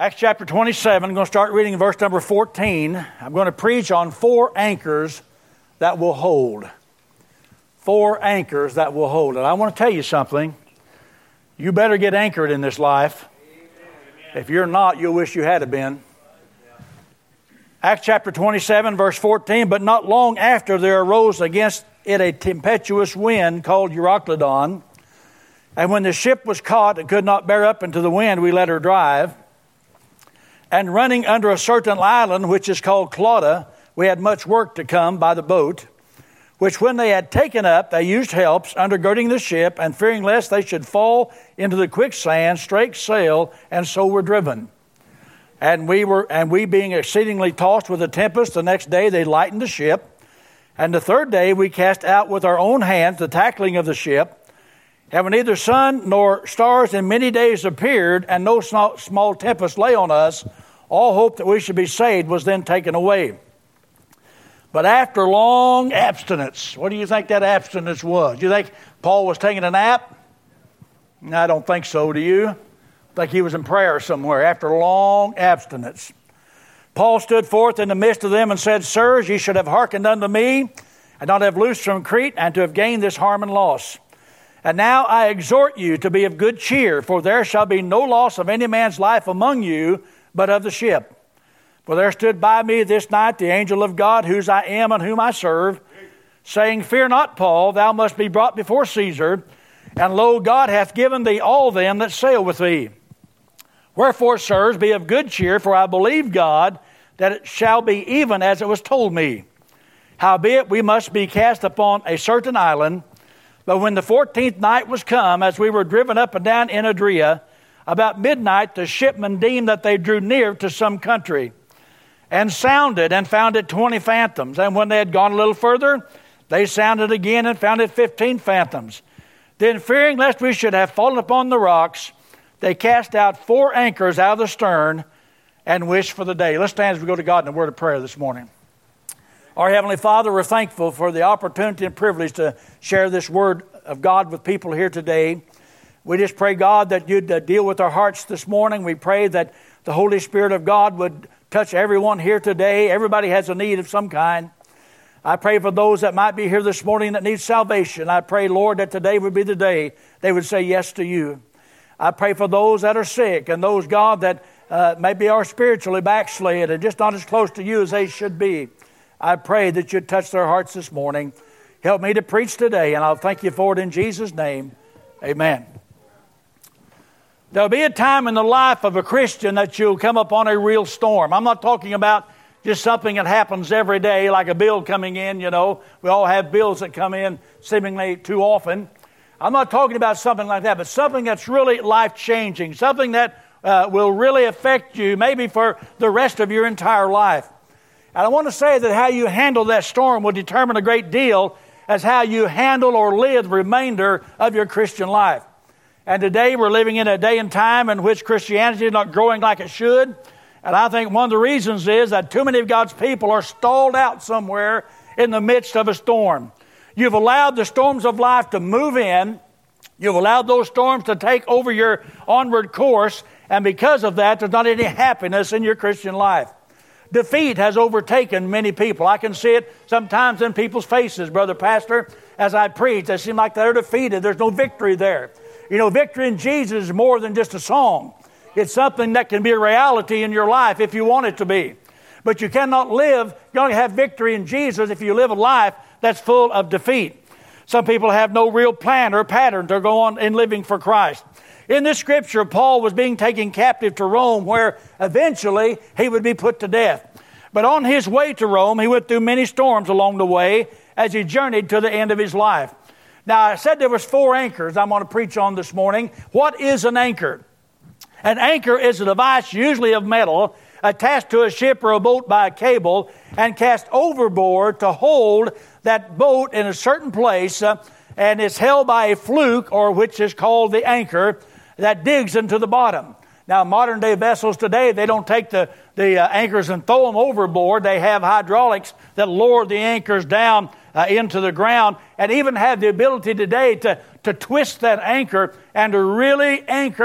Acts chapter 27, I'm going to start reading verse number 14. I'm going to preach on 4 anchors that will hold. 4 anchors that will hold. And I want to tell you something. You better get anchored in this life. If you're not, you'll wish you had been. Acts chapter 27, verse 14. But not long after there arose against it a tempestuous wind called Euroclydon. And when the ship was caught and could not bear up into the wind, we let her drive. And running under a certain island, which is called Clauda, we had much work to come by the boat, which when they had taken up, they used helps, undergirding the ship, and fearing lest they should fall into the quicksand, strake sail, and so were driven. And we being exceedingly tossed with a tempest, the next day they lightened the ship. And the third day we cast out with our own hands the tackling of the ship, having neither sun nor stars in many days appeared, and no small tempest lay on us, all hope that we should be saved was then taken away. But after long abstinence, what do you think that abstinence was? Do you think Paul was taking a nap? No, I don't think so. Do you? I think he was in prayer somewhere after long abstinence. Paul stood forth in the midst of them and said, Sirs, ye should have hearkened unto me, and not have loosed from Crete, and to have gained this harm and loss. And now I exhort you to be of good cheer, for there shall be no loss of any man's life among you, but of the ship. For there stood by me this night the angel of God, whose I am and whom I serve, saying, Fear not, Paul, thou must be brought before Caesar, and lo, God hath given thee all them that sail with thee. Wherefore, sirs, be of good cheer, for I believe God, that it shall be even as it was told me. Howbeit, we must be cast upon a certain island. But when the 14th night was come, as we were driven up and down in Adria, about midnight the shipmen deemed that they drew near to some country, and sounded, and found it 20 fathoms. And when they had gone a little further, they sounded again, and found it 15 fathoms. Then fearing lest we should have fallen upon the rocks, they cast out 4 anchors out of the stern, and wished for the day. Let's stand as we go to God in a word of prayer this morning. Our Heavenly Father, we're thankful for the opportunity and privilege to share this word of God with people here today. We just pray, God, that you'd deal with our hearts this morning. We pray that the Holy Spirit of God would touch everyone here today. Everybody has a need of some kind. I pray for those that might be here this morning that need salvation. I pray, Lord, that today would be the day they would say yes to you. I pray for those that are sick and those, God, that maybe are spiritually backslid and just not as close to you as they should be. I pray that you'd touch their hearts this morning. Help me to preach today, and I'll thank you for it in Jesus' name. Amen. There'll be a time in the life of a Christian that you'll come upon a real storm. I'm not talking about just something that happens every day, like a bill coming in, you know. We all have bills that come in seemingly too often. I'm not talking about something like that, but something that's really life-changing, something that will really affect you maybe for the rest of your entire life. And I want to say that how you handle that storm will determine a great deal as how you handle or live the remainder of your Christian life. And today we're living in a day and time in which Christianity is not growing like it should. And I think one of the reasons is that too many of God's people are stalled out somewhere in the midst of a storm. You've allowed the storms of life to move in. You've allowed those storms to take over your onward course. And because of that, there's not any happiness in your Christian life. Defeat has overtaken many people. I can see it sometimes in people's faces, Brother Pastor. As I preach, they seem like they're defeated. There's no victory there. You know, victory in Jesus is more than just a song. It's something that can be a reality in your life if you want it to be. But you cannot live, you don't have victory in Jesus if you live a life that's full of defeat. Some people have no real plan or pattern to go on in living for Christ. In this scripture, Paul was being taken captive to Rome, where eventually he would be put to death. But on his way to Rome, he went through many storms along the way as he journeyed to the end of his life. Now, I said there was 4 anchors I'm going to preach on this morning. What is an anchor? An anchor is a device, usually of metal, attached to a ship or a boat by a cable and cast overboard to hold that boat in a certain place, and it's held by a fluke, or which is called the anchor, that digs into the bottom. Now, modern day vessels today, they don't take the anchors and throw them overboard. They have hydraulics that lower the anchors down into the ground, and even have the ability today to twist that anchor and to really anchor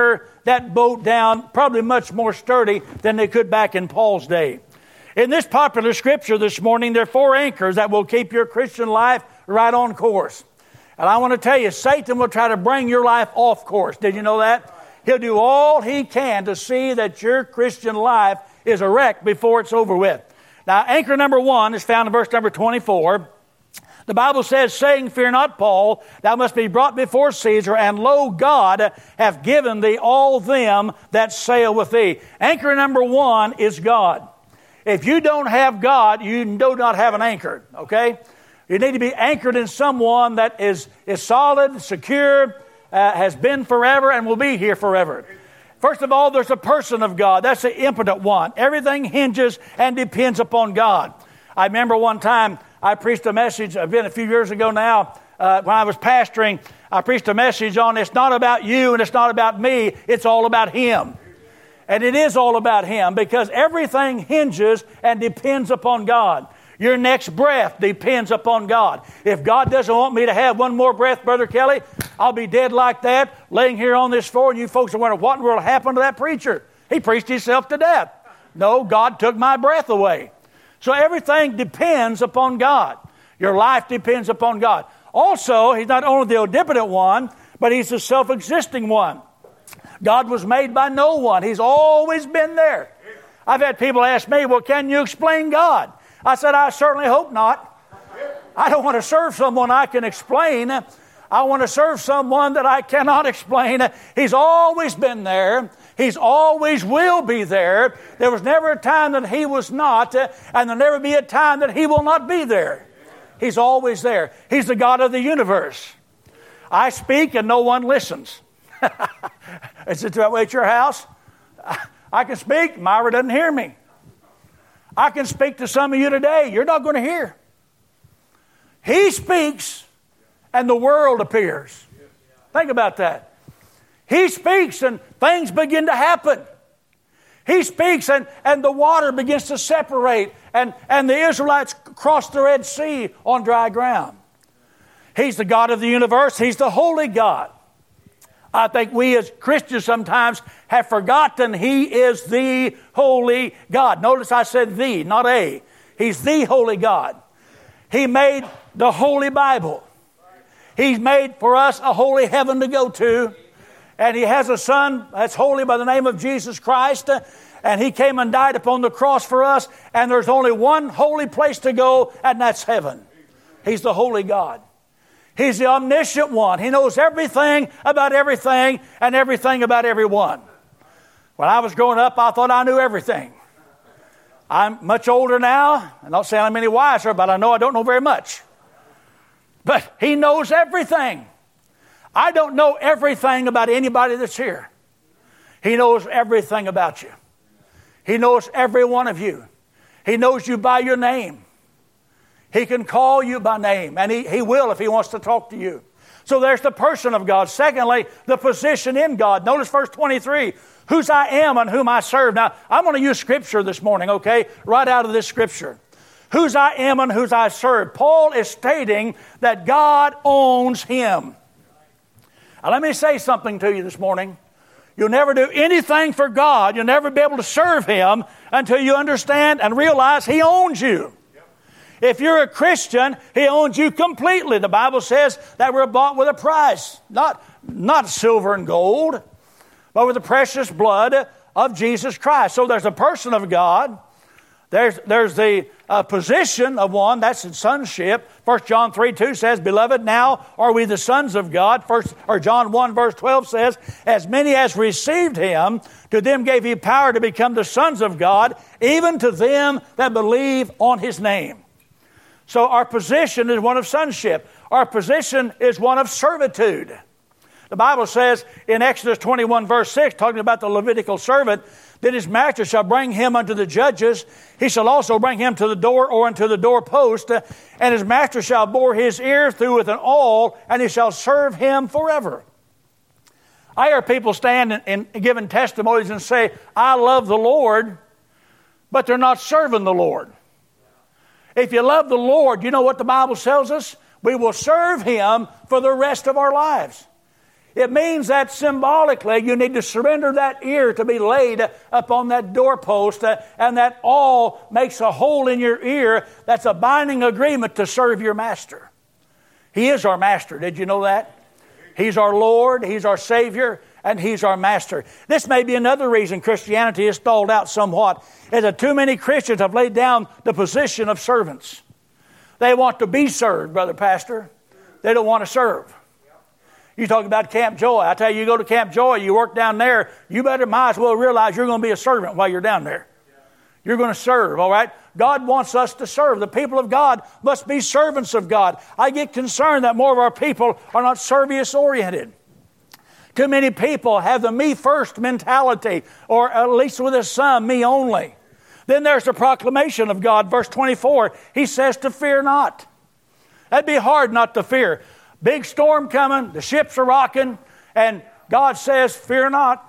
that boat down probably much more sturdy than they could back in Paul's day. In this popular scripture this morning, there are 4 anchors that will keep your Christian life right on course. And I want to tell you, Satan will try to bring your life off course. Did you know that? He'll do all he can to see that your Christian life is a wreck before it's over with. Now, anchor number 1 is found in verse number 24. The Bible says, saying, fear not, Paul, thou must be brought before Caesar, and lo, God hath given thee all them that sail with thee. Anchor number 1 is God. If you don't have God, you do not have an anchor, okay? You need to be anchored in someone that is solid, secure, has been forever, and will be here forever. First of all, there's a person of God. That's the impotent one. Everything hinges and depends upon God. I remember one time I preached a message, been a few years ago now, when I was pastoring, I preached a message on it's not about you and it's not about me, it's all about Him. And it is all about Him because everything hinges and depends upon God. Your next breath depends upon God. If God doesn't want me to have one more breath, Brother Kelly, I'll be dead like that, laying here on this floor, and you folks are wondering, what in the world happened to that preacher? He preached himself to death. No, God took my breath away. So everything depends upon God. Your life depends upon God. Also, He's not only the omnipotent one, but He's the self-existing one. God was made by no one. He's always been there. I've had people ask me, well, can you explain God? I said, I certainly hope not. I don't want to serve someone I can explain. I want to serve someone that I cannot explain. He's always been there. He's always will be there. There was never a time that He was not, and there'll never be a time that He will not be there. He's always there. He's the God of the universe. I speak and no one listens. Is it that way at your house? I can speak, Myra doesn't hear me. I can speak to some of you today. You're not going to hear. He speaks and the world appears. Think about that. He speaks and things begin to happen. He speaks and the water begins to separate and the Israelites cross the Red Sea on dry ground. He's the God of the universe. He's the holy God. I think we as Christians sometimes have forgotten He is the holy God. Notice I said the, not a. He's the holy God. He made the Holy Bible. He's made for us a holy heaven to go to. And He has a Son that's holy by the name of Jesus Christ. And He came and died upon the cross for us. And there's only one holy place to go, and that's heaven. He's the holy God. He's the omniscient one. He knows everything about everything and everything about everyone. When I was growing up, I thought I knew everything. I'm much older now. I'm not saying I'm any wiser, but I know I don't know very much. But He knows everything. I don't know everything about anybody that's here. He knows everything about you. He knows every one of you. He knows you by your name. He can call you by name, and he will if He wants to talk to you. So there's the person of God. Secondly, the position in God. Notice verse 23, whose I am and whom I serve. Now, I'm going to use Scripture this morning, okay? Right out of this Scripture. Whose I am and whose I serve. Paul is stating that God owns him. Now, let me say something to you this morning. You'll never do anything for God. You'll never be able to serve Him until you understand and realize He owns you. If you're a Christian, He owns you completely. The Bible says that we're bought with a price, not silver and gold, but with the precious blood of Jesus Christ. So there's a person of God. There's the position of one, that's in sonship. 1 John 3:2 says, Beloved, now are we the sons of God. John 1 verse 12 says, As many as received Him, to them gave He power to become the sons of God, even to them that believe on His name. So our position is one of sonship. Our position is one of servitude. The Bible says in Exodus 21 verse 6, talking about the Levitical servant, that his master shall bring him unto the judges. He shall also bring him to the door or unto the doorpost. And his master shall bore his ear through with an awl, and he shall serve him forever. I hear people stand and giving testimonies and say, I love the Lord, but they're not serving the Lord. If you love the Lord, you know what the Bible tells us? We will serve Him for the rest of our lives. It means that symbolically you need to surrender that ear to be laid upon that doorpost, and that awl makes a hole in your ear. That's a binding agreement to serve your master. He is our master. Did you know that? He's our Lord, He's our Savior, and He's our master. This may be another reason Christianity is stalled out somewhat, is that too many Christians have laid down the position of servants. They want to be served, Brother Pastor. They don't want to serve. You talk about Camp Joy. I tell you, you go to Camp Joy, you work down there, you might as well realize you're going to be a servant while you're down there. You're going to serve, all right? God wants us to serve. The people of God must be servants of God. I get concerned that more of our people are not service-oriented. Too many people have the me-first mentality, or at least with his son, me only. Then there's the proclamation of God, verse 24. He says to fear not. That'd be hard not to fear. Big storm coming, the ships are rocking, and God says, fear not.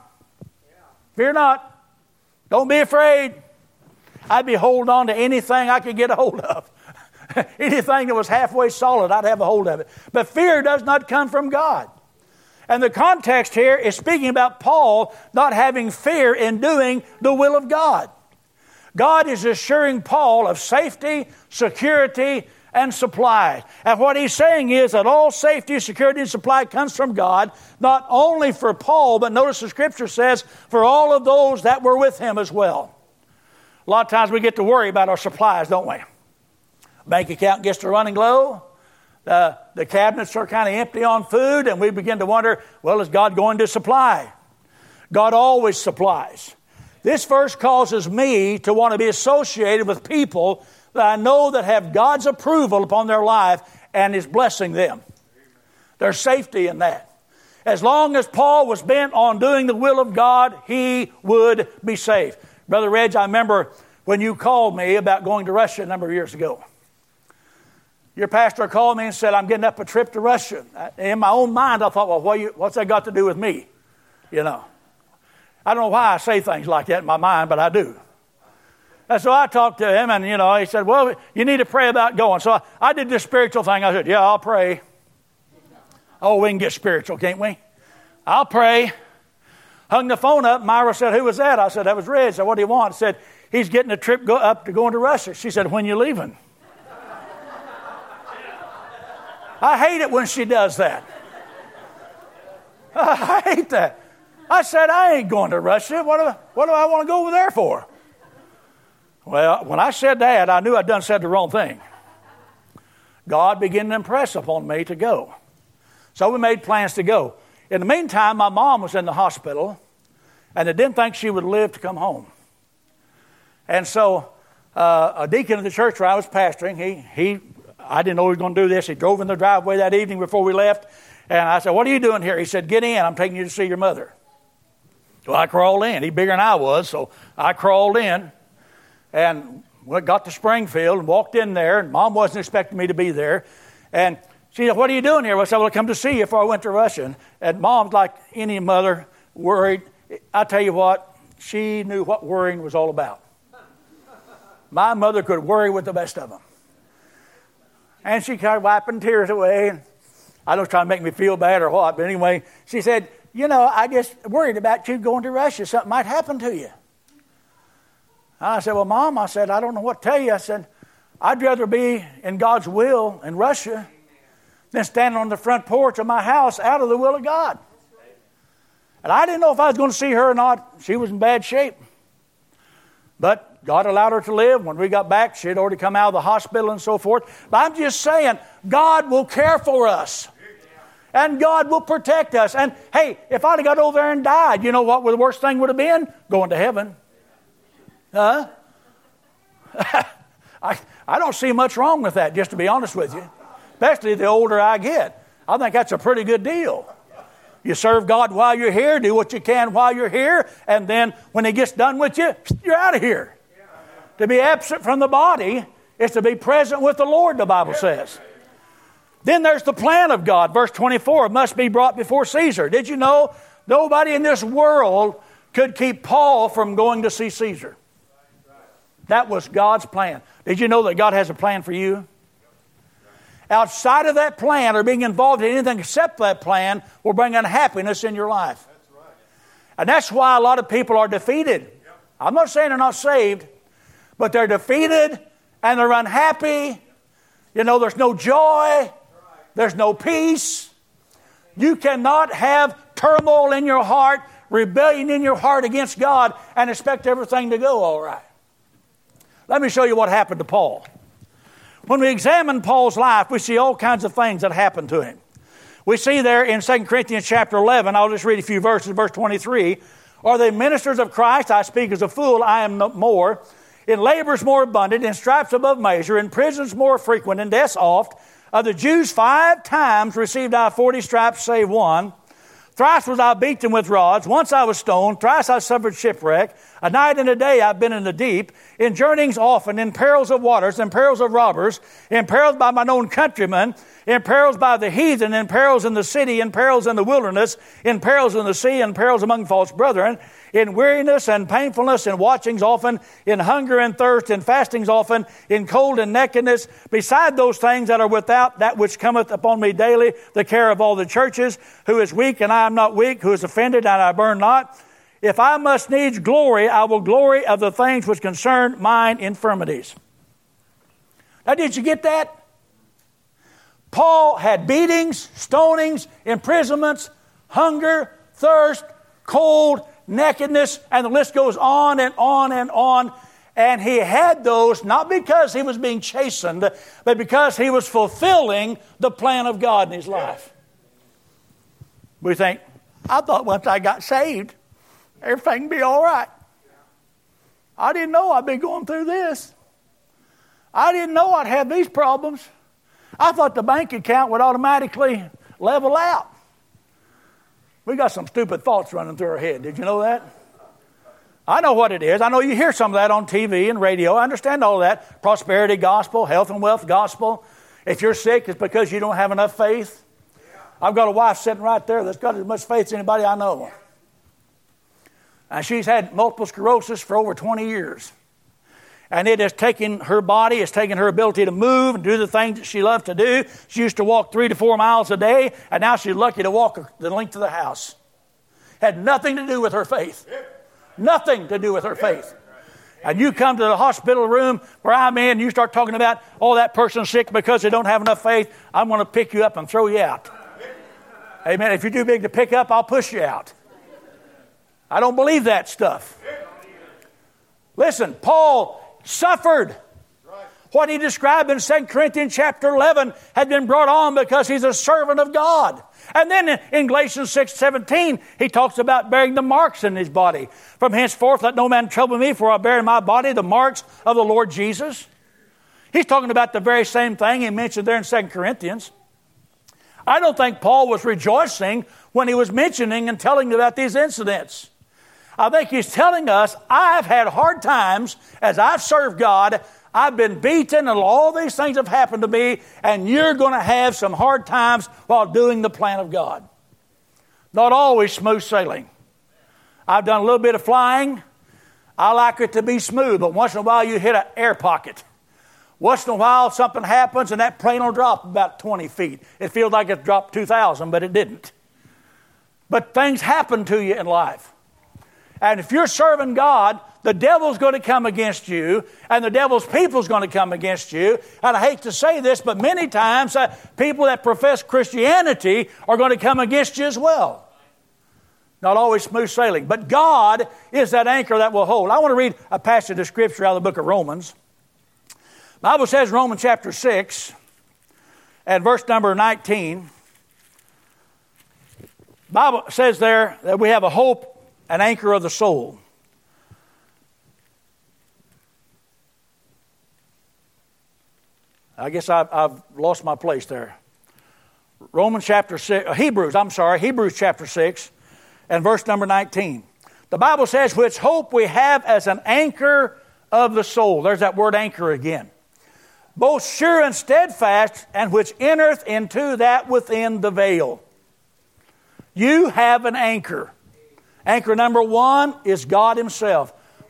Fear not. Don't be afraid. I'd be holding on to anything I could get a hold of. Anything that was halfway solid, I'd have a hold of it. But fear does not come from God. And the context here is speaking about Paul not having fear in doing the will of God. God is assuring Paul of safety, security, and supply. And what he's saying is that all safety, security, and supply comes from God, not only for Paul, but notice the Scripture says, for all of those that were with him as well. A lot of times we get to worry about our supplies, don't we? Bank account gets to running low. The cabinets are kind of empty on food, and we begin to wonder, well, is God going to supply? God always supplies. This verse causes me to want to be associated with people that I know that have God's approval upon their life and is blessing them. There's safety in that. As long as Paul was bent on doing the will of God, he would be safe. Brother Reg, I remember when you called me about going to Russia a number of years ago. Your pastor called me and said, I'm getting up a trip to Russia. In my own mind, I thought, well, what's that got to do with me? You know. I don't know why I say things like that in my mind, but I do. And so I talked to him, and, he said, well, you need to pray about going. So I did this spiritual thing. I said, yeah, I'll pray. Oh, we can get spiritual, can't we? I'll pray. Hung the phone up. Myra said, who was that? I said, that was Red. I said, what do you want? I said, he's getting a trip going to Russia. She said, when you leaving? I hate it when she does that. I hate that. I said, I ain't going to Russia. What do I want to go over there for? Well, when I said that, I knew I'd said the wrong thing. God began to impress upon me to go. So we made plans to go. In the meantime, my mom was in the hospital, and they didn't think she would live to come home. And so a deacon of the church where I was pastoring, I didn't know he was going to do this. He drove in the driveway that evening before we left, and I said, what are you doing here? He said, get in. I'm taking you to see your mother. So I crawled in. He's bigger than I was, so I crawled in. And got to Springfield and walked in there, and Mom wasn't expecting me to be there. And she said, what are you doing here? I said, well, I come to see you before I went to Russia. And Mom's like any mother, worried. I tell you what, she knew what worrying was all about. My mother could worry with the best of them. And she kind of wiping tears away. And I don't know if trying to make me feel bad or what, but anyway, she said, I just worried about you going to Russia. Something might happen to you. I said, well, Mom, I don't know what to tell you. I said, I'd rather be in God's will in Russia than standing on the front porch of my house out of the will of God. And I didn't know if I was going to see her or not. She was in bad shape. But God allowed her to live. When we got back, she had already come out of the hospital and so forth. But I'm just saying, God will care for us. And God will protect us. And, hey, if I'd have got over there and died, you know what the worst thing would have been? Going to heaven. Huh? I don't see much wrong with that, just to be honest with you. Especially the older I get. I think that's a pretty good deal. You serve God while you're here, do what you can while you're here, and then when He gets done with you, you're out of here. To be absent from the body is to be present with the Lord, the Bible says. Then there's the plan of God. Verse 24, must be brought before Caesar. Did you know nobody in this world could keep Paul from going to see Caesar? That was God's plan. Did you know that God has a plan for you? outside of that plan or being involved in anything except that plan will bring unhappiness in your life. That's right. And that's why a lot of people are defeated. Yep. I'm not saying they're not saved, but they're defeated and they're unhappy. You know, there's no joy. There's no peace. You cannot have turmoil in your heart, rebellion in your heart against God, and expect everything to go all right. Let me show you what happened to Paul. When we examine Paul's life, we see all kinds of things that happened to him. We see there in 2 Corinthians chapter 11, I'll just read a few verses, verse 23, "Are they ministers of Christ? I speak as a fool, I am no more. In labors more abundant, in stripes above measure, in prisons more frequent, in deaths oft. Of the Jews 5 times received I 40 stripes, save one. Thrice was I beaten with rods. Once I was stoned. Thrice I suffered shipwreck. A night and a day I've been in the deep. In journeyings often. In perils of waters. In perils of robbers. In perils by mine own countrymen. In perils by the heathen. In perils in the city. In perils in the wilderness. In perils in the sea. In perils among false brethren. In weariness and painfulness. In watchings often. In hunger and thirst. In fastings often. In cold and nakedness. Beside those things that are without, that which cometh upon me daily, the care of all the churches. Who is weak and I am not weak. Who is offended and I burn not. If I must needs glory, I will glory of the things which concern mine infirmities." Now, did you get that? Paul had beatings, stonings, imprisonments, hunger, thirst, cold, nakedness, and the list goes on and on and on. And he had those not because he was being chastened, but because he was fulfilling the plan of God in his life. We think, I thought once I got saved, everything would be all right. I didn't know I'd be going through this. I didn't know I'd have these problems. I thought the bank account would automatically level out. We got some stupid thoughts running through our head. Did you know that? I know what it is. I know you hear some of that on TV and radio. I understand all of that. Prosperity gospel, health and wealth gospel. If you're sick, it's because you don't have enough faith. I've got a wife sitting right there that's got as much faith as anybody I know. And she's had multiple sclerosis for over 20 years. And it has taken her body, it's taken her ability to move and do the things that she loved to do. She used to walk 3 to 4 miles a day, and now she's lucky to walk the length of the house. Had nothing to do with her faith. Nothing to do with her faith. And you come to the hospital room where I'm in, and you start talking about, oh, that person's sick because they don't have enough faith. I'm going to pick you up and throw you out. Amen. If you're too big to pick up, I'll push you out. I don't believe that stuff. Listen, Paul suffered. What he described in 2 Corinthians chapter 11 had been brought on because he's a servant of God. And then in Galatians 6:17, he talks about bearing the marks in his body. From henceforth let no man trouble me, for I bear in my body the marks of the Lord Jesus. He's talking about the very same thing he mentioned there in 2 Corinthians. I don't think Paul was rejoicing when he was mentioning and telling about these incidents. I think he's telling us, I've had hard times as I've served God. I've been beaten and all these things have happened to me, and you're going to have some hard times while doing the plan of God. Not always smooth sailing. I've done a little bit of flying. I like it to be smooth, but once in a while you hit an air pocket. Once in a while something happens and that plane will drop about 20 feet. It feels like it dropped 2,000, but it didn't. But things happen to you in life. And if you're serving God, the devil's going to come against you, and the devil's people's going to come against you. And I hate to say this, but many times people that profess Christianity are going to come against you as well. Not always smooth sailing, but God is that anchor that will hold. I want to read a passage of Scripture out of the book of Romans. The Bible says in Romans chapter 6 and verse number 19, the Bible says there that we have a hope, an anchor of the soul. I guess I've lost my place there. Romans chapter 6, Hebrews chapter 6 and verse number 19. The Bible says, which hope we have as an anchor of the soul. There's that word anchor again. Both sure and steadfast, and which entereth into that within the veil. You have an anchor. Anchor number one is God Himself.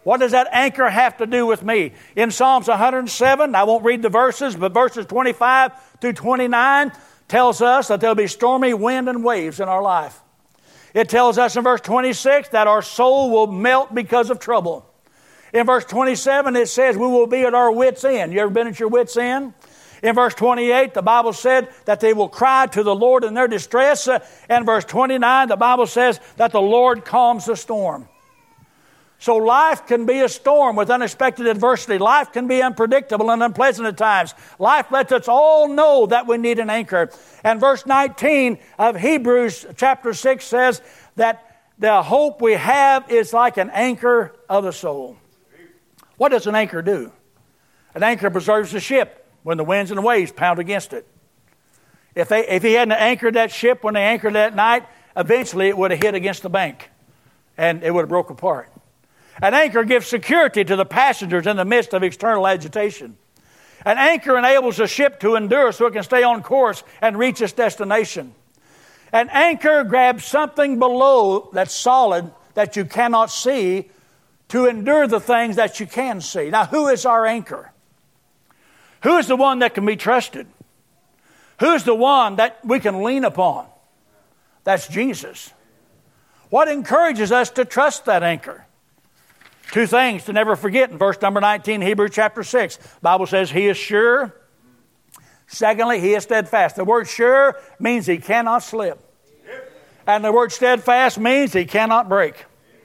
What does that anchor have to do with me? In Psalms 107, I won't read the verses, but verses 25 through 29 tells us that there'll be stormy wind and waves in our life. It tells us in verse 26 that our soul will melt because of trouble. In verse 27, it says we will be at our wits' end. You ever been at your wits' end? In verse 28, the Bible said that they will cry to the Lord in their distress. And verse 29, the Bible says that the Lord calms the storm. So life can be a storm with unexpected adversity. Life can be unpredictable and unpleasant at times. Life lets us all know that we need an anchor. And verse 19 of Hebrews chapter 6 says that the hope we have is like an anchor of the soul. What does an anchor do? An anchor preserves the ship when the winds and the waves pound against it. If he hadn't anchored that ship when they anchored that night, eventually it would have hit against the bank and it would have broke apart. An anchor gives security to the passengers in the midst of external agitation. An anchor enables a ship to endure so it can stay on course and reach its destination. An anchor grabs something below that's solid that you cannot see to endure the things that you can see. Now, who is our anchor? Who is the one that can be trusted? Who's the one that we can lean upon? That's Jesus. What encourages us to trust that anchor? Two things to never forget in verse number 19, Hebrews chapter 6. The Bible says he is sure. Secondly, he is steadfast. The word sure means he cannot slip. And the word steadfast means he cannot break.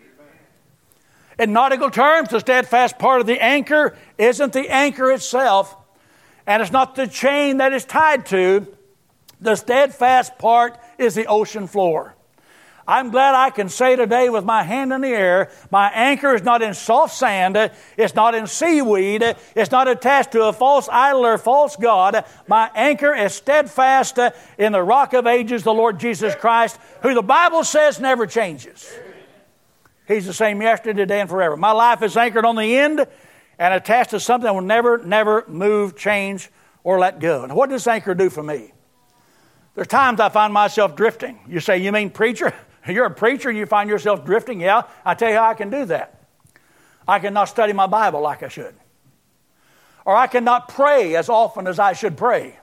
In nautical terms, the steadfast part of the anchor isn't the anchor itself, and it's not the chain that it's tied to. The steadfast part is the ocean floor. I'm glad I can say today with my hand in the air, my anchor is not in soft sand, it's not in seaweed, it's not attached to a false idol or false god. My anchor is steadfast in the rock of ages, the Lord Jesus Christ, who the Bible says never changes. He's the same yesterday, today, and forever. My life is anchored on the end and attached to something that will never move, change, or let go. Now, what does anchor do for me? There's times I find myself drifting. You say, you mean preacher? You're a preacher and you find yourself drifting? Yeah, I tell you how I can do that. I cannot study my Bible like I should. Or I cannot pray as often as I should pray.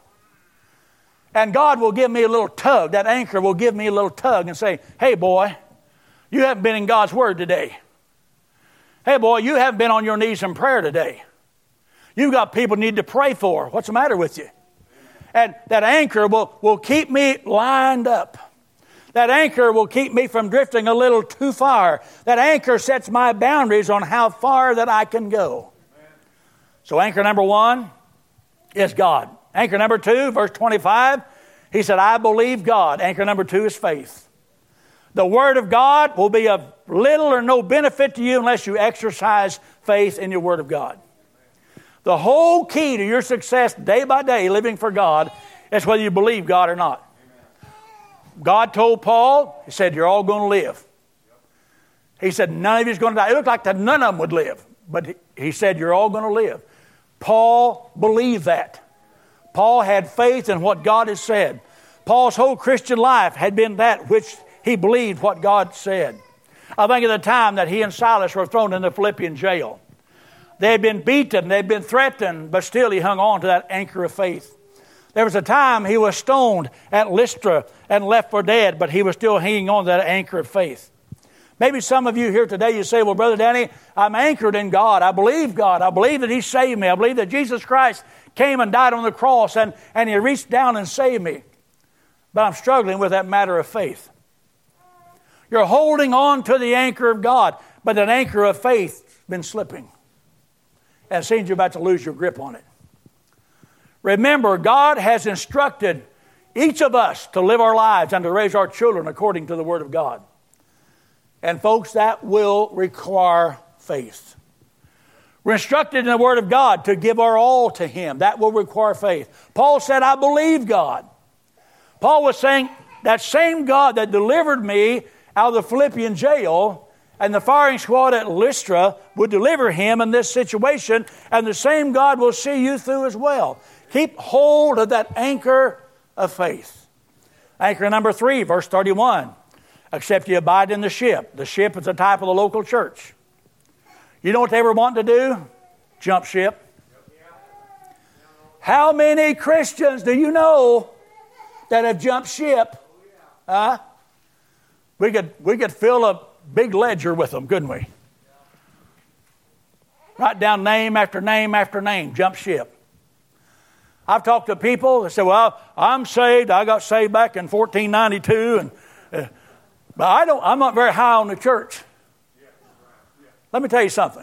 And God will give me a little tug. That anchor will give me a little tug and say, hey boy, you haven't been in God's Word today. Hey boy, you haven't been on your knees in prayer today. You've got people you need to pray for. What's the matter with you? And that anchor will keep me lined up. That anchor will keep me from drifting a little too far. That anchor sets my boundaries on how far that I can go. So anchor number one is God. Anchor number two, verse 25, he said, I believe God. Anchor number two is faith. The Word of God will be of little or no benefit to you unless you exercise faith in your Word of God. The whole key to your success day by day living for God is whether you believe God or not. God told Paul, he said, you're all going to live. He said, none of you is going to die. It looked like that none of them would live. But he said, you're all going to live. Paul believed that. Paul had faith in what God had said. Paul's whole Christian life had been that which he believed what God said. I think of the time that he and Silas were thrown in the Philippian jail. They had been beaten, they had been threatened, but still he hung on to that anchor of faith. There was a time he was stoned at Lystra and left for dead, but he was still hanging on to that anchor of faith. Maybe some of you here today, you say, well, Brother Danny, I'm anchored in God. I believe God. I believe that He saved me. I believe that Jesus Christ came and died on the cross and He reached down and saved me. But I'm struggling with that matter of faith. You're holding on to the anchor of God, but that anchor of faith has been slipping. And it seems you're about to lose your grip on it. Remember, God has instructed each of us to live our lives and to raise our children according to the Word of God. And folks, that will require faith. We're instructed in the Word of God to give our all to Him. That will require faith. Paul said, I believe God. Paul was saying, that same God that delivered me out of the Philippian jail and the firing squad at Lystra would deliver him in this situation, and the same God will see you through as well. Keep hold of that anchor of faith. Anchor number 3, verse 31. Except you abide in the ship. The ship is a type of the local church. You know what they were wanting to do? Jump ship. How many Christians do you know that have jumped ship? We could fill a big ledger with them, couldn't we? Write down name after name after name, jump ship. I've talked to people that say, well, I'm saved. I got saved back in 1492, but I'm not very high on the church. Let me tell you something.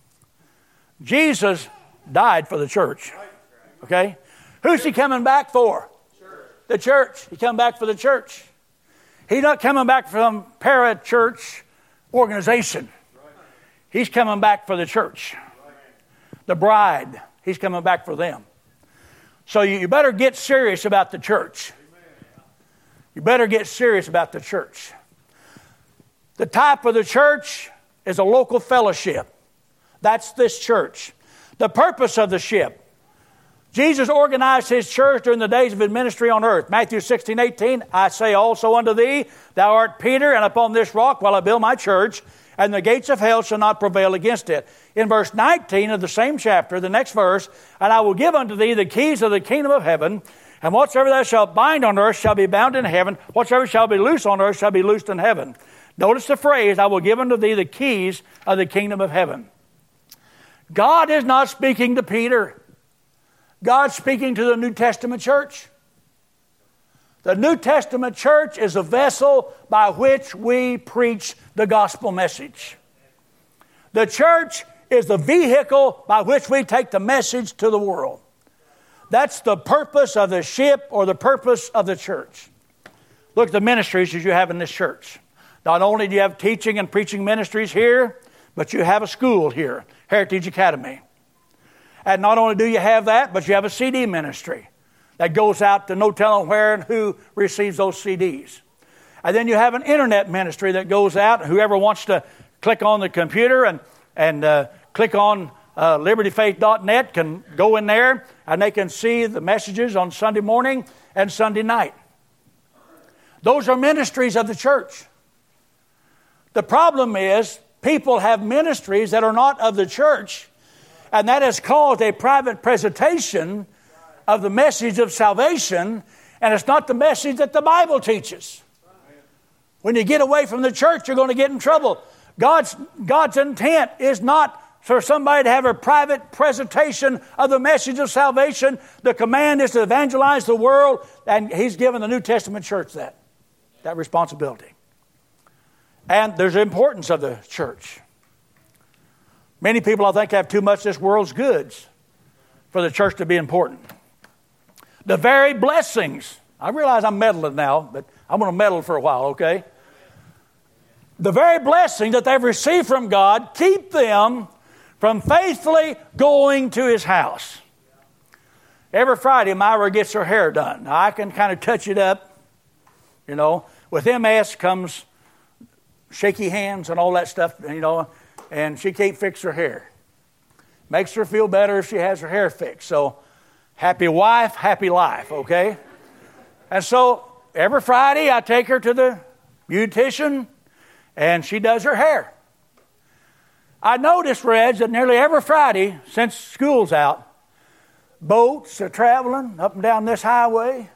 Jesus died for the church. Okay? Who's he coming back for? The church. He come back for the church. He's not coming back for some para-church organization. He's coming back for the church. The bride. He's coming back for them. So you better get serious about the church. You better get serious about the church. The type of the church is a local fellowship. That's this church. The purpose of the ship. Jesus organized his church during the days of his ministry on earth. Matthew 16:18, I say also unto thee, thou art Peter, and upon this rock will I build my church, and the gates of hell shall not prevail against it. In verse 19 of the same chapter, the next verse, and I will give unto thee the keys of the kingdom of heaven, and whatsoever thou shalt bind on earth shall be bound in heaven, whatsoever shall be loosed on earth shall be loosed in heaven. Notice the phrase, I will give unto thee the keys of the kingdom of heaven. God is not speaking to Peter. God's speaking to the New Testament church. The New Testament church is a vessel by which we preach the gospel message. The church is the vehicle by which we take the message to the world. That's the purpose of the ship or the purpose of the church. Look at the ministries that you have in this church. Not only do you have teaching and preaching ministries here, but you have a school here, Heritage Academy. And not only do you have that, but you have a CD ministry that goes out to no telling where and who receives those CDs. And then you have an internet ministry that goes out. Whoever wants to click on the computer and click on libertyfaith.net can go in there and they can see the messages on Sunday morning and Sunday night. Those are ministries of the church. The problem is people have ministries that are not of the church, and that has caused a private presentation of the message of salvation, and it's not the message that the Bible teaches. When you get away from the church, you're going to get in trouble. God's intent is not for somebody to have a private presentation of the message of salvation. The command is to evangelize the world, and He's given the New Testament church that responsibility. And there's the importance of the church. Many people, I think, have too much of this world's goods for the church to be important. The very blessings. I realize I'm meddling now, but I'm going to meddle for a while, okay? The very blessings that they've received from God keep them from faithfully going to His house. Every Friday, Myra gets her hair done. Now, I can kind of touch it up, you know. With MS comes shaky hands and all that stuff, you know, and she can't fix her hair. Makes her feel better if she has her hair fixed. So, happy wife, happy life, okay? And so, every Friday, I take her to the beautician, and she does her hair. I noticed, Reg, that nearly every Friday, since school's out, boats are traveling up and down this highway,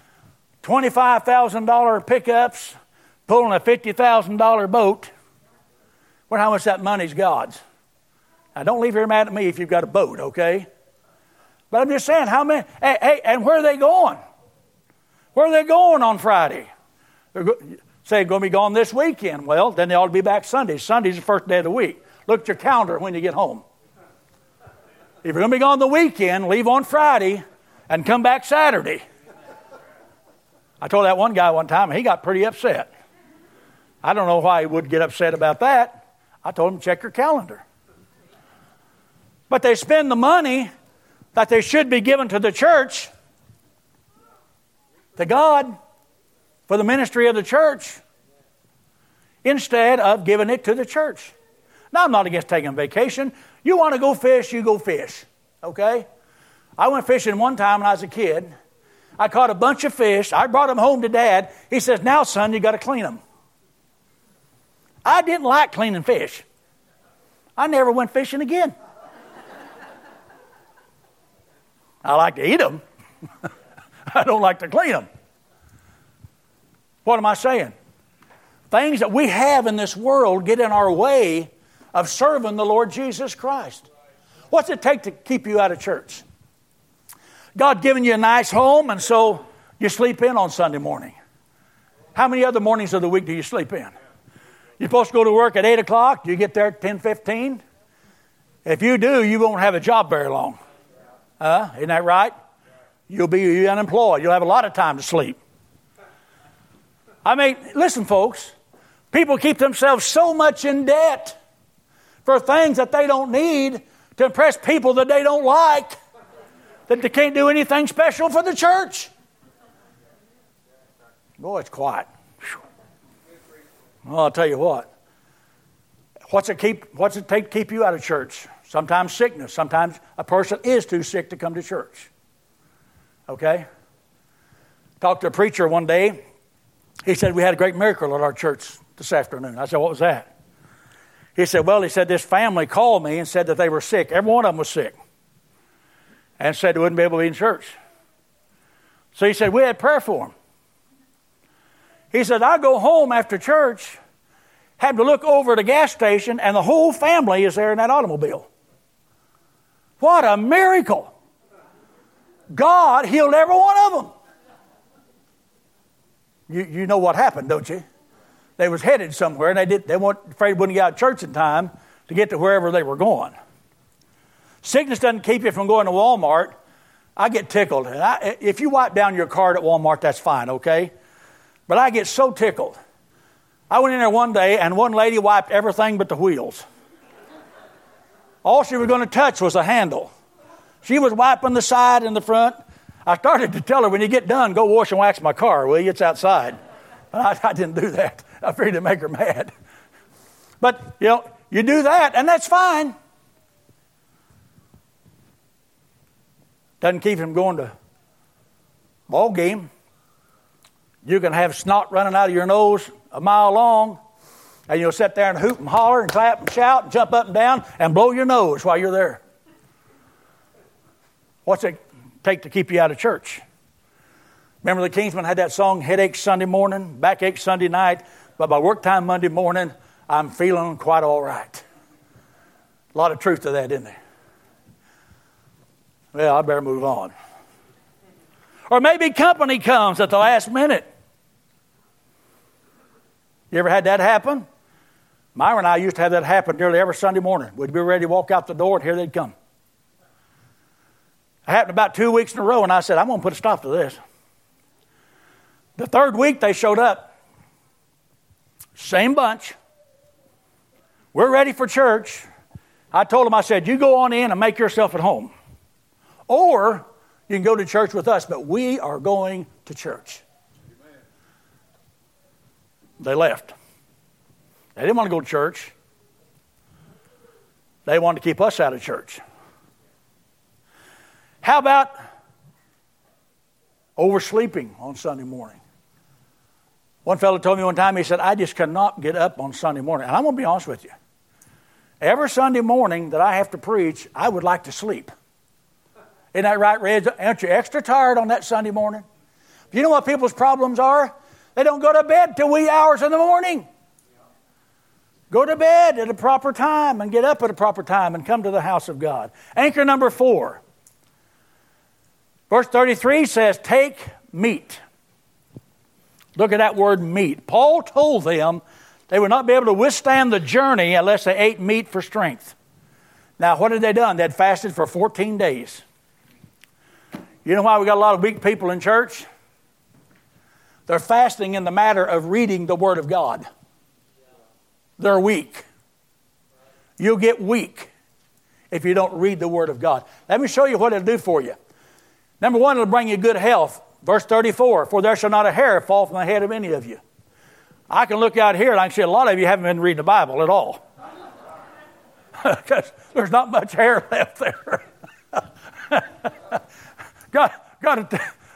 $25,000 pickups, pulling a $50,000 boat. Wonder how much that money's God's. Now, don't leave here mad at me if you've got a boat, okay? But I'm just saying, how many? Hey, and where are they going? Where are they going on Friday? They're going to be gone this weekend. Well, then they ought to be back Sunday. Sunday's the first day of the week. Look at your calendar when you get home. If you're going to be gone the weekend, leave on Friday and come back Saturday. I told that one guy one time, and he got pretty upset. I don't know why he would get upset about that. I told him, check your calendar. But they spend the money that they should be given to the church, to God, for the ministry of the church, instead of giving it to the church. Now, I'm not against taking a vacation. You want to go fish, you go fish. Okay? I went fishing one time when I was a kid. I caught a bunch of fish. I brought them home to Dad. He says, now, son, you got to clean them. I didn't like cleaning fish. I never went fishing again. I like to eat them. I don't like to clean them. What am I saying? Things that we have in this world get in our way of serving the Lord Jesus Christ. What's it take to keep you out of church? God given you a nice home, and so you sleep in on Sunday morning. How many other mornings of the week do you sleep in? You're supposed to go to work at 8 o'clock. Do you get there at 10:15? If you do, you won't have a job very long. Isn't that right? You'll be unemployed. You'll have a lot of time to sleep. I mean, listen, folks. People keep themselves so much in debt for things that they don't need to impress people that they don't like that they can't do anything special for the church. Boy, it's quiet. Well, I'll tell you what. What's it take to keep you out of church? Sometimes sickness. Sometimes a person is too sick to come to church. Okay? Talked to a preacher one day. He said, we had a great miracle at our church this afternoon. I said, what was that? He said, this family called me and said that they were sick. Every one of them was sick. And said they wouldn't be able to be in church. So he said, we had prayer for them. He said, I go home after church, had to look over at a gas station, and the whole family is there in that automobile. What a miracle. God healed every one of them. You know what happened, don't you? They was headed somewhere, and they weren't afraid they wouldn't get out of church in time to get to wherever they were going. Sickness doesn't keep you from going to Walmart. I get tickled. If you wipe down your card at Walmart, that's fine, okay? But I get so tickled. I went in there one day, and one lady wiped everything but the wheels. All she was going to touch was a handle. She was wiping the side and the front. I started to tell her, when you get done, go wash and wax my car, will you? It's outside. But I didn't do that. I figured to make her mad. But, you do that, and that's fine. Doesn't keep him going to ball game. You can have snot running out of your nose a mile long, and you'll sit there and hoop and holler and clap and shout and jump up and down and blow your nose while you're there. What's it take to keep you out of church? Remember the Kingsmen had that song, Headache Sunday morning, Backache Sunday night, but by work time Monday morning, I'm feeling quite all right. A lot of truth to that, isn't there? Well, I better move on. Or maybe company comes at the last minute. You ever had that happen? Myra and I used to have that happen nearly every Sunday morning. We'd be ready to walk out the door, and here they'd come. It happened about 2 weeks in a row, and I said, I'm going to put a stop to this. The third week they showed up. Same bunch. We're ready for church. I told them, I said, you go on in and make yourself at home. Or you can go to church with us, but we are going to church. Amen. They left. They didn't want to go to church. They wanted to keep us out of church. How about oversleeping on Sunday morning? One fellow told me one time, he said, I just cannot get up on Sunday morning. And I'm going to be honest with you. Every Sunday morning that I have to preach, I would like to sleep. Isn't that right, Reg? Aren't you extra tired on that Sunday morning? You know what people's problems are? They don't go to bed till wee hours in the morning. Go to bed at a proper time and get up at a proper time and come to the house of God. Anchor number 4. Verse 33 says, take meat. Look at that word meat. Paul told them they would not be able to withstand the journey unless they ate meat for strength. Now, what had they done? They'd fasted for 14 days. You know why we got a lot of weak people in church? They're fasting in the matter of reading the Word of God. They're weak. You'll get weak if you don't read the Word of God. Let me show you what it'll do for you. Number 1, it'll bring you good health. Verse 34, for there shall not a hair fall from the head of any of you. I can look out here and I can see a lot of you haven't been reading the Bible at all. Because there's not much hair left there. Got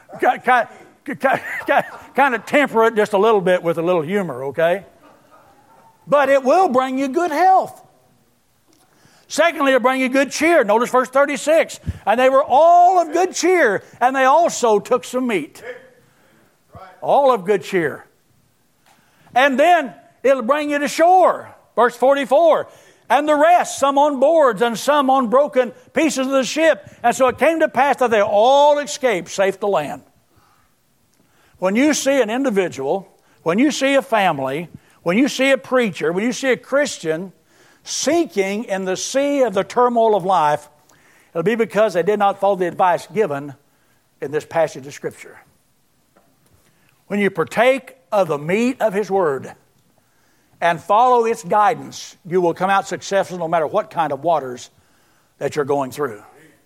to kind of temper it just a little bit with a little humor, okay? But it will bring you good health. Secondly, it'll bring you good cheer. Notice verse 36. And they were all of good cheer, and they also took some meat. All of good cheer. And then it'll bring you to shore. Verse 44. And the rest, some on boards and some on broken pieces of the ship. And so it came to pass that they all escaped safe to land. When you see an individual, when you see a family, when you see a preacher, when you see a Christian sinking in the sea of the turmoil of life, it'll be because they did not follow the advice given in this passage of Scripture. When you partake of the meat of His Word and follow its guidance, you will come out successful no matter what kind of waters that you're going through.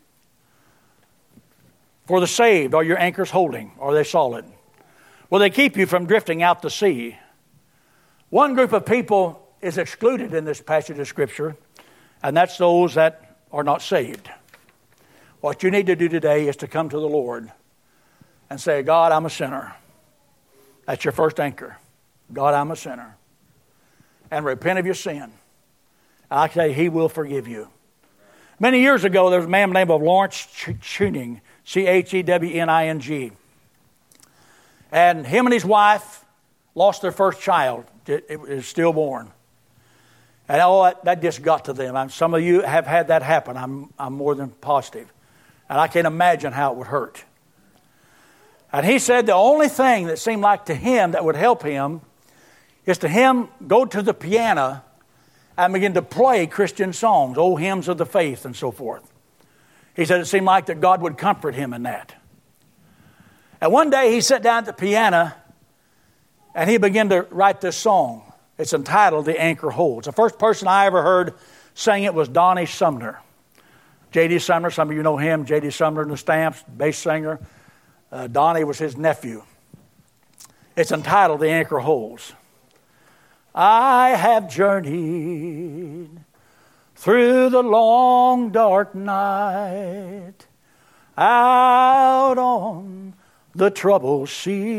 For the saved, are your anchors holding? Are they solid? Will they keep you from drifting out to sea? One group of people is excluded in this passage of Scripture, and that's those that are not saved. What you need to do today is to come to the Lord and say, God, I'm a sinner. That's your first anchor. God, I'm a sinner. And repent of your sin. And I tell you, He will forgive you. Many years ago, there was a man named Lawrence Chewning, Chewening. And him and his wife lost their first child. It was stillborn. And that just got to them. Some of you have had that happen. I'm more than positive. And I can't imagine how it would hurt. And he said the only thing that seemed like to him that would help him is to him go to the piano and begin to play Christian songs, old hymns of the faith and so forth. He said it seemed like that God would comfort him in that. And one day he sat down at the piano and he began to write this song. It's entitled The Anchor Holds. The first person I ever heard sing it was Donnie Sumner. J.D. Sumner, some of you know him, J.D. Sumner and the Stamps, bass singer. Donnie was his nephew. It's entitled The Anchor Holds. I have journeyed through the long dark night, out on the troubled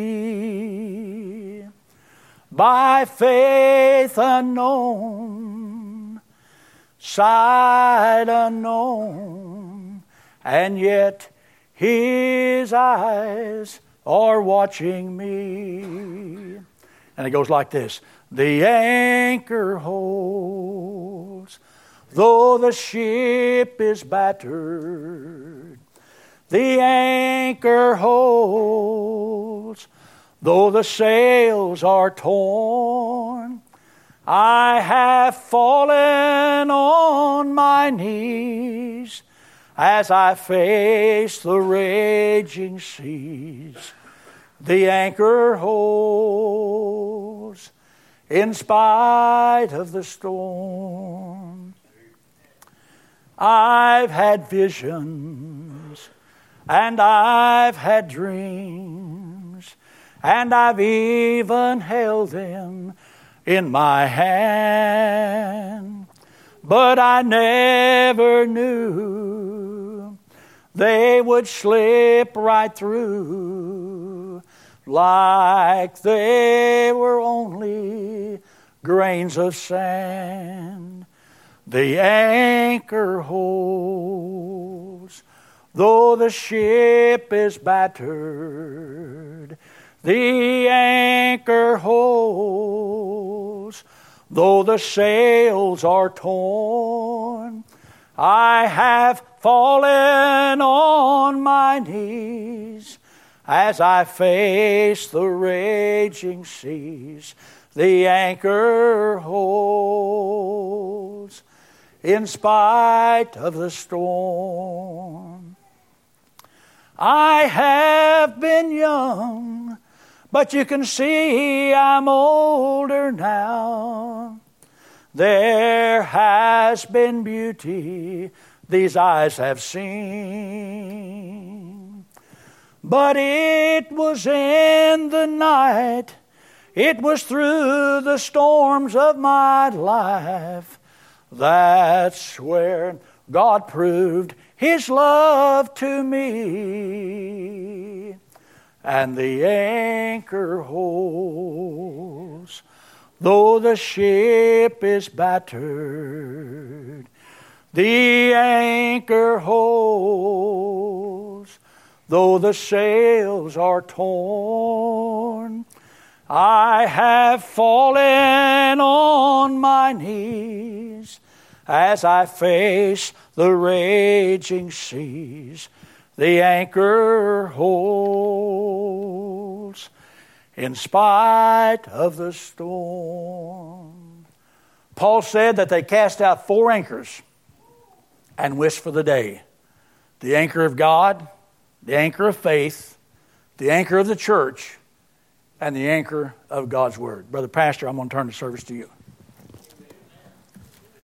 sea, by faith unknown, sight unknown, and yet His eyes are watching me. And it goes like this. The anchor holds, though the ship is battered. The anchor holds, though the sails are torn. I have fallen on my knees as I face the raging seas. The anchor holds in spite of the storm. I've had visions and I've had dreams, and I've even held them in my hand. But I never knew they would slip right through like they were only grains of sand. The anchor holds, though the ship is battered. The anchor holds, though the sails are torn. I have fallen on my knees as I face the raging seas. The anchor holds in spite of the storm. I have been young, but you can see I'm older now. There has been beauty these eyes have seen, but it was in the night, it was through the storms of my life. That's where God proved His love to me. And the anchor holds, though the ship is battered. The anchor holds, though the sails are torn. I have fallen on my knees as I face the raging seas. The anchor holds in spite of the storm. Paul said that they cast out 4 anchors and wished for the day. The anchor of God, the anchor of faith, the anchor of the church, and the anchor of God's Word. Brother Pastor, I'm going to turn the service to you.